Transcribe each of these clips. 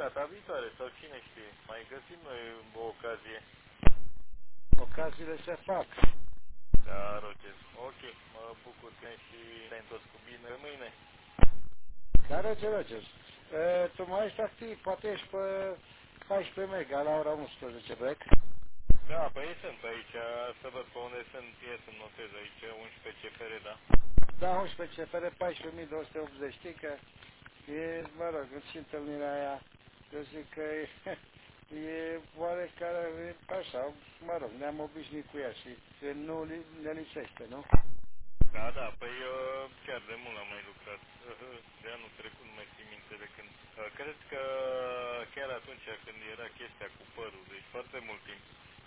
data viitoare sau cine știe, mai găsim noi o ocazie. Ocaziile se fac. Da, Roger. Ok, mă bucur că și te-ai întors cu bine mâine. Da, Roger. Tu mai ești activ, poate ești pe 14 mega la ora 11, bec? Da, păi sunt pe aici, să văd pe unde sunt, să-mi notez aici, 11 CFR, da? Da, 11 CFR 14.280, știi că e, mă rog, și întâlnirea aia, eu zic că e oarecare, așa, mă rog, ne-am obișnuit cu ea și nu ne lipsește, nu? Da, da, păi chiar de mult am mai lucrat. De anul trecut nu mai țin minte de când. Cred că chiar atunci când era chestia cu părul, deci foarte mult timp.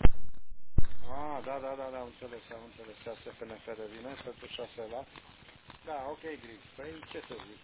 Ah, da, am înțeles, 6 FNF de vine, pentru 6 la. Da, ok, Grig, păi ce să zic?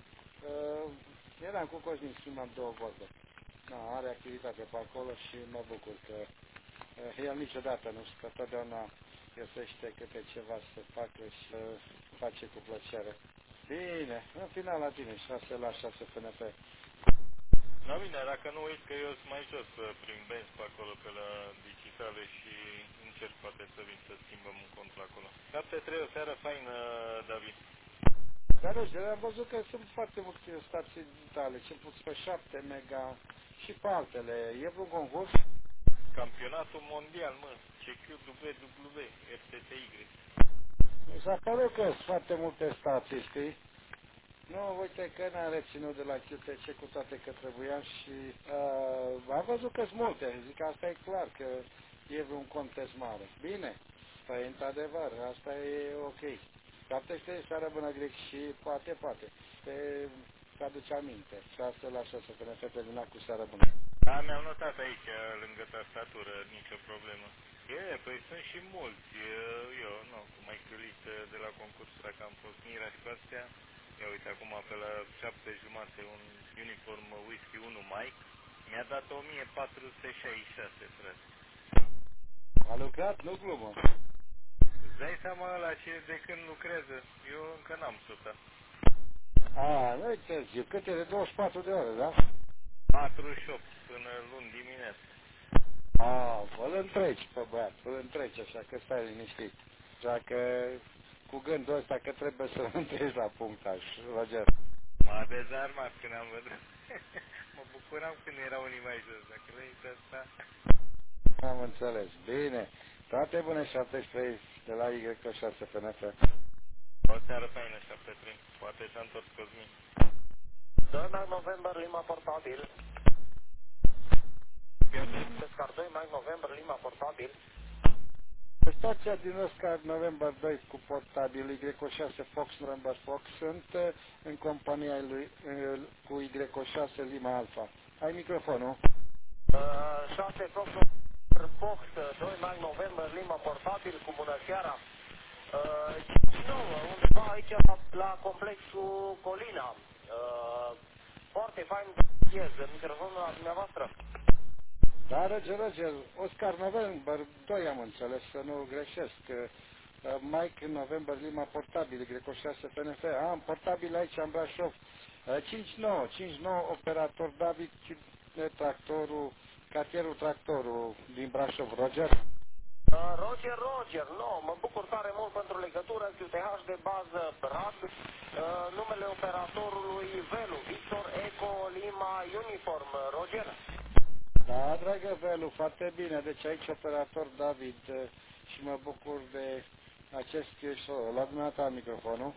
Eram cu Cosmin, schimbam două vorbe. Da, are activitate pe acolo și mă bucur că el niciodată nu știu, că totdeauna găsește câte ceva să facă și face cu plăcere. Bine, în final la tine, 6 la 6 FNP. Da, bine, dacă nu uiți că eu sunt mai jos prin benzi pe acolo, pe la digitale și încerc poate să vin să schimbăm un cont pe acolo. 7-3, o seară faină, David. Dar nu știu, am văzut că sunt foarte multe stații digitale, ce pus pe 7 mega și pe altele. E vreun concurs? Campionatul mondial, mă, CQWW, FTTY. Mi s-a părut că sunt foarte multe stații, știi? Nu, uite că n-am reținut de la QTC cu toate că trebuia și am văzut că sunt multe. Zic, asta e clar că e vreun contest mare. Bine, păi într-adevăr, asta e ok. 700 seara bună grec și poate, te aduce aminte. 6 la 6 până se termina cu seara bună. Da, mi-am notat aici, lângă tastatură, nicio problemă. Păi sunt și mulți. Eu, nu, cum ai chiulit de la concursul, dacă am fost Mira și cu astea. Ia uite, acum pe la 7:30 un uniform whisky 1 Mike. Mi-a dat 1466, frate. A lucrat? Nu glumă. Îți dai seama la ce de când lucrează? Eu încă n-am sutat. Nu-i târziu, câte de 24 de ore, da? 48 până luni dimineață. Îl întregi pe băiat, îl întregi așa că stai liniștit. Așa că cu gândul ăsta că trebuie să-l întregi la punctaj, Roger. M-a dezarmat când am văzut. Mă bucuram când erau unii mai jos. Dacă le asta... Am înțeles. Bine. Toate bune 73 de la Y6 FNF. O seară faină, 7-3. Poate s-a întors Cosmin. 2 Mag November Lima portabil. Pescar 2 Mag November Lima portabil. Stația din Oscar November 2 cu portabil Y6 Fox November Fox sunt în compania lui cu Y6 Lima Alpha. Ai microfonul? 6 Fox Fox 2 Mag November Lima portabil cu bună seara. 59 undeva aici la complexul Colina. Foarte fain de microfonul la dumneavoastră. Da, Roger, Oscar November 2 am înțeles, să nu greșesc. Mike November Lima portabil, Y6 FNF. Am portabil aici în Brașov. 59 operator David, tractorul, cartierul tractorul din Brașov, Roger. Roger, nu, mă bucur tare mult pentru legătură, QTH de bază Brad, numele operatorului Velu, Victor Eco Lima Uniform, Roger. Da, dragă Velu, foarte bine. Deci aici operator David și mă bucur de acest show. La dumneata microfonul.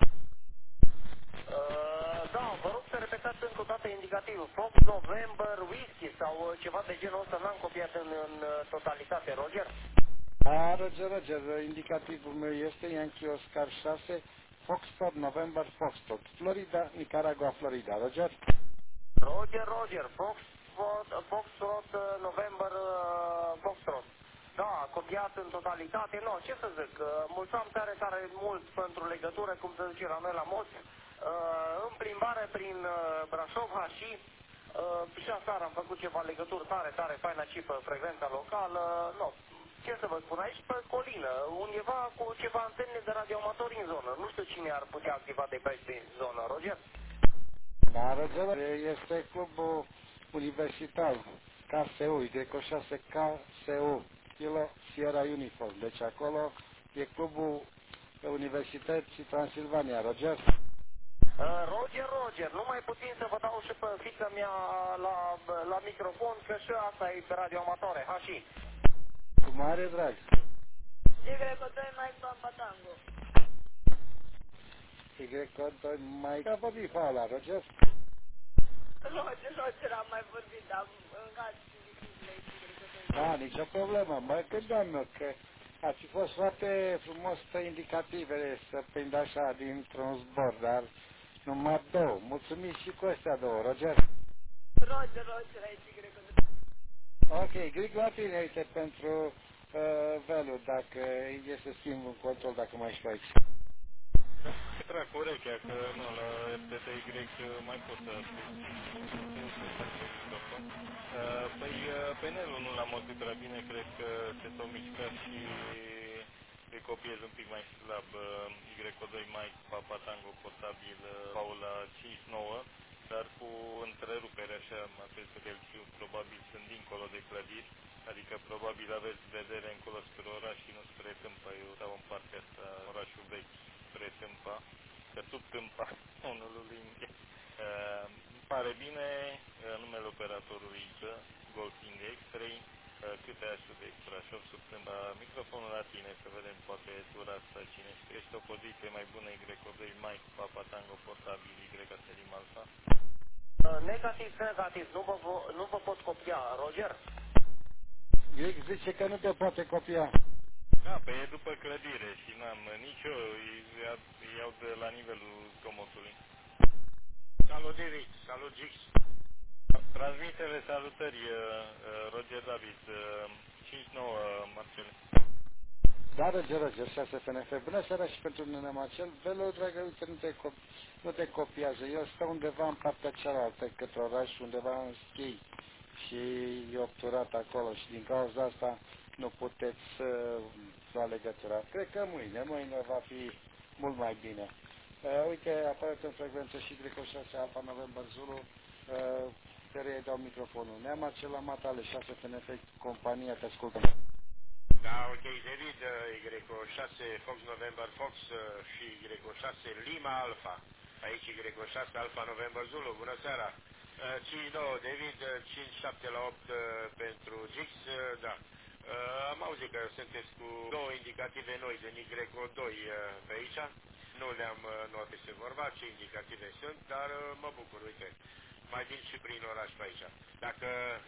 Da, vă rog să repetați încă o dată indicativul, Fox November Whisky sau ceva de genul ăsta, n-am copiat în totalitate, Roger. Da, Roger, indicativul meu este Yankee Oscar 6, Foxtrot November Foxtrot, Florida, Nicaragua, Florida, Roger. Roger, Foxtrot, November, Foxtrot. Da, copiat în totalitate, nu, ce să zic, mulțumim tare mult pentru legătură, cum se zice la noi la mod. În plimbare prin Brașov, și aseară am făcut ceva legături tare faină și pe frecvența locală, nu, ce să vă spun, aici pe colină, undeva cu ceva antene de radioamatori în zonă, nu știu cine ar putea activa de pe zonă, Roger. Da, Roger, este clubul universitar, KSU, Y6 KSU, Kilo Sierra Uniform. Deci acolo e clubul Universității Transilvania. Roger? Roger, nu mai puțin să vă dau și pe fiica mea la microfon, că și asta e pe radio amatoare, ha și. Cu mare drag. Y2 Mike Papa Tango. Y2 mai... Ca vorbi pe ăla, Roger? Roger am mai vorbit, dar încă dificile Y2. Da, nicio problemă. Mă gândeam eu că ar fi fost foarte frumos indicativele să prind așa dintr-un zbor, dar numai două. Mulțumim și cu astea două, Roger. Roger, aici Y2. Ok, grig la tine, uite, pentru Velu, dacă e să schimb un control, dacă mai ești pe aici. Trag cu urechea că nu, la FTTY mai pot să Păi penelul nu l-am auzit prea bine, cred că se tot mișcă și îi copiez un pic mai slab. Y2 Mike Papa Tango portabil Paula 5-9, dar cu întrerupere așa, m-a crezut că el știu, probabil sunt dincolo de clădiri, adică probabil aveți vedere încolo spre oraș și nu spre Tâmpa. Eu stau în partea asta, orașul vechi, spre Tâmpa, că sub Tâmpa, unul lui pare bine, numele operatorului Golf India X3, câte așul de Brașov, sub Tâmpa. Microfonul la tine, să vedem, poate dura asta cine știe. Ești o poziție mai bună, Y2 Mike Papa Tango portabil Y Selim Alpha. Negativ, nu vă pot copia, Roger. Greg zice că nu te poate copia. Da, pe e după clădire și n-am nici eu, îi iau de la nivelul zgomotului. Salut David, salut Gix. Transmitele salutări, Roger David, 5-9 Marcel. Da, Roger, 6 FNF. Bună seara și pentru Nene Marcel. Velo, dragă, uite, nu te copiază. Eu stau undeva în partea cealaltă, către oraș, undeva în schei. Și e obturat acolo și din cauza asta nu puteți lua legătura. Cred că mâine va fi mult mai bine. Uite, apare în frecvență și Greco 6 Alfa November Zulu, care îi dau microfonul. Nea Marcel la Matale, 6 FNF, compania, te ascultăm. Da, ok, David, Y6 Fox November Fox și Y6 Lima Alpha. Aici Y6 Alpha November Zulu, bună seara. 5-9 David, 5-7 la 8 pentru Gix, da. Am auzit că sunteți cu două indicative noi de Y2 pe aici. Nu le-am notat ce vorba, ce indicative sunt, dar mă bucur, uite. Mai vin și prin oraș pe aici. Dacă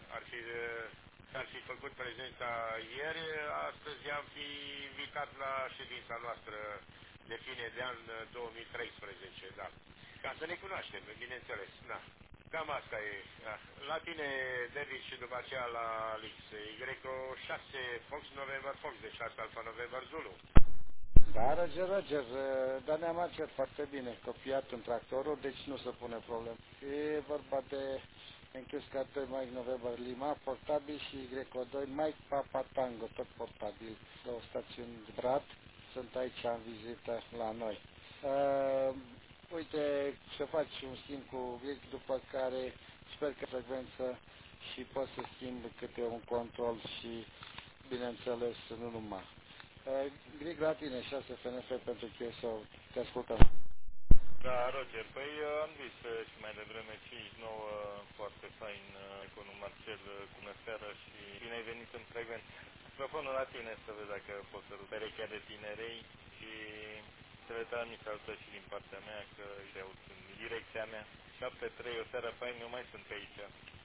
ar fi făcut prezența ieri, astăzi am fi invitat la ședința noastră de fine de an 2013, da. Ca să ne cunoaștem, bineînțeles, da. Cam asta e. Da. La tine, David, și după aceea la Lix. Y6 Fox November Fox, de 6 Alpha November Zulu. Da, Roger, dar ne-am marcat foarte bine, copiat în tractorul, deci nu se pune problemă. E vorba de Enchescate Mike November Lima, portabil și Y2 Mike Papa Tango, tot portabil. Două stațiuni Brad, sunt aici în vizită la noi. Uite, să faci un schimb cu Greg, după care sper că frecvență și poți să schimbi câte un control și, bineînțeles, nu numai. Greg la tine, 6 FNF pentru QSO, te ascultăm. Da, Roger, păi am zis și mai devreme 5-9 foarte fain cu un Marcel, bună seara și bine ai venit în frecvență. Microfonul la tine să vezi dacă poți să rup perechea de tinerei și să le transmit salutări și din partea mea că îi aud în direcția mea. 7-3, o seară fain, eu mai sunt pe aici.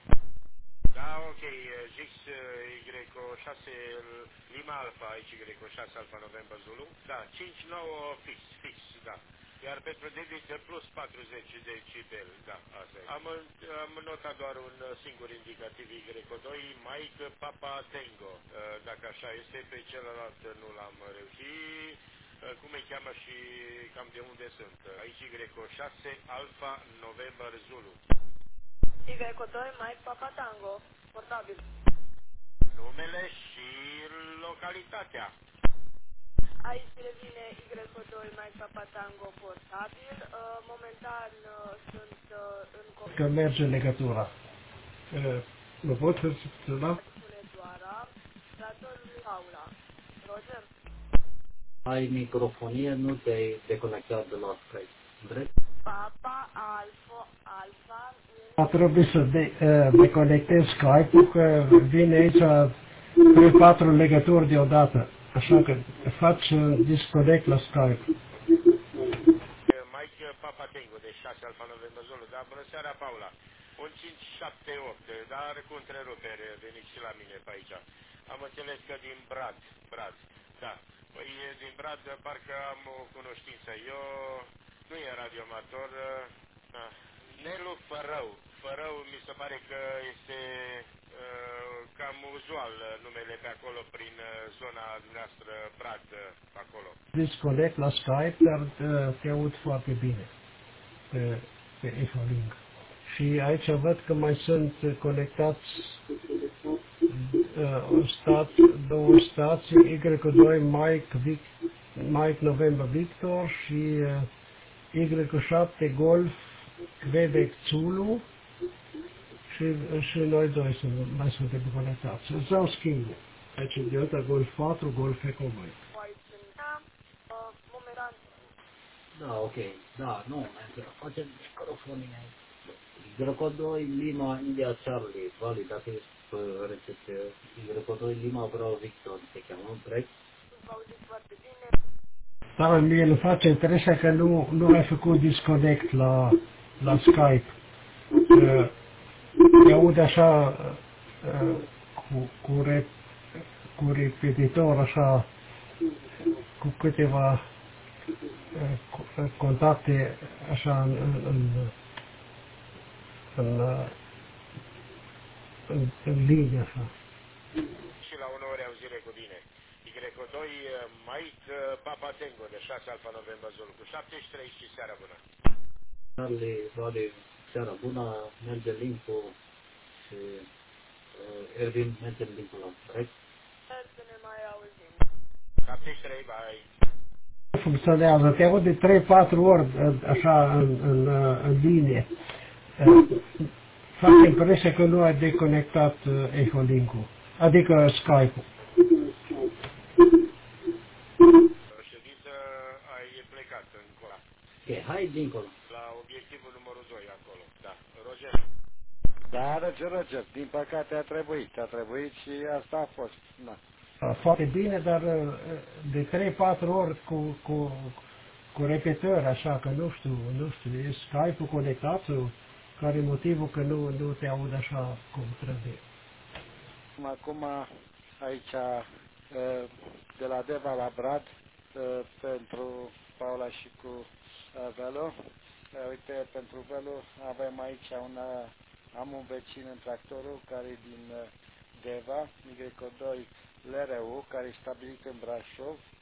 Da, ok, Gix Y6 Lima Alpha, aici Y6 Alpha November Zulu. Da, 5-9 fix, da. Iar pentru David plus 40 decibel, da, asta e. Am notat doar un singur indicativ Y2, Mike Papa Tango. Dacă așa este, pe celălalt nu l-am reușit. Cum îi cheamă și cam de unde sunt. Aici Y6 Alpha November Zulu. Y2 Mike Papa Tango, portabil. Numele și localitatea. Aici revine Y2 Mike Papa Tango, portabil. Momentan sunt în... Că merge legătura. Mă pot să da? Doara, datorului Aula. Roger? Ai microfonie, nu te-ai deconectat de la Skype. Drept? Papa, Alfa, A trebuit să deconectez Skype-ul, că vine aici 3-4 legături deodată. Așa că faci disconnect la Skype. Mike Papa Tango de 6 Alfa November Zulu, da, bună seara, Paula. Un 578, dar cu întrerupere, veniți și la mine pe aici. Am înțeles că din Brad, da. Păi din Brad parcă am o cunoștință. Eu nu e radioamator, da. Nelu Fărău mi se pare că este cam uzual numele pe acolo, prin zona noastră, Brad, acolo. Disconnect la Skype, dar te aud foarte bine pe Efolink. Și aici văd că mai sunt conectați două stații, Y2 Mike November Victor și Y7 Golf Quebec Zulu și noi doi mai suntem conectați. Îți dau schimbul. Aici Delta Golf 4, Golf Echo Mike. momentan. Da, ok. Da, nu, facem microfonie. Y2 Lima India Charlie, validat pe rețete. Y2 Lima Bravo Victor, se cheamă, corect? Vă auziți foarte bine. Dar mie îmi face impresia că nu ai făcut disconnect la Skype. Te aud așa cu repetitor, așa, cu câteva contacte așa în linie așa. Și la 1 ore auzire cu bine. Y2 Mike Papa Tango de 6 Alfa November Zulu cu 73 și seara bună. Charlie, vale, seara bună, merge linkul și Ervin merge linkul la, corect? Sper să ne mai auzim. 73, bye. Funcționează, te aud de 3-4 ori așa în linie. Fac impresia că nu ai deconectat Efolink-ul, adică Skype-ul. Ședință, ai plecat încolo. Ok, hai dincolo. La obiectivul numărul 2 acolo, da. Roger. Da, Roger, din păcate a trebuit și asta a fost. Da. Foarte bine, dar de 3-4 ori cu repetări, așa că nu știu, e Skype-ul conectat sau care e motivul că nu te aud așa cum trebuie. Acum aici de la Deva la Brad pentru Paula și cu Velo. Uite, pentru Velo avem aici am un vecin în tractorul care e din Deva, Y2 LRU, care e stabilit în Brașov,